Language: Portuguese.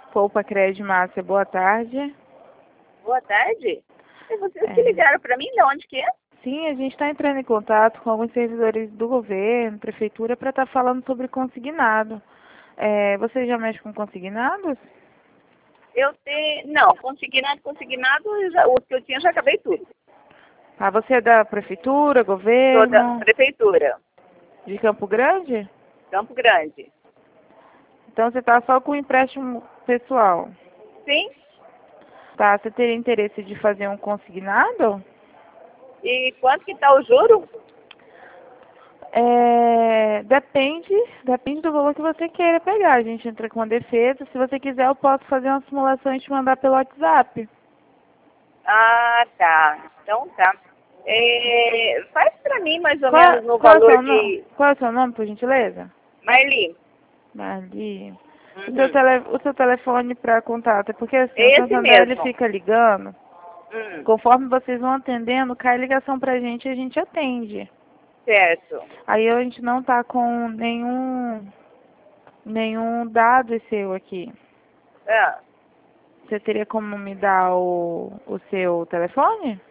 Poupa Crédito Márcia, boa tarde. Boa tarde. E vocês que ligaram para mim, de onde que é? Sim, a gente está entrando em contato com alguns servidores do governo, prefeitura, para estar falando sobre consignado. Você já mexe com consignados? Eu tenho... Não, consignado, os que eu tinha já acabei tudo. Ah, você é da prefeitura, Sou da governo, prefeitura, de Campo Grande? Campo Grande. Então você está só com empréstimo pessoal. Sim? Tá, você teria interesse de fazer um consignado? E quanto que tá o juro? Depende do valor que você queira pegar. A gente entra com a defesa. Se você quiser, eu posso fazer uma simulação e te mandar pelo WhatsApp. Ah, tá. Então tá. Faz para mim mais ou Qual, menos no qual é o valor seu nome? de... Qual é o seu nome, por gentileza? Marli. Marli. Uhum. O seu telefone para contato, é porque assim, o Esse Santander ele mesmo. fica ligando. Hum, Conforme vocês vão atendendo, cai ligação pra gente e a gente atende. certo. Aí a gente não tá com nenhum dado seu aqui. Ah, Você teria como me dar o seu telefone?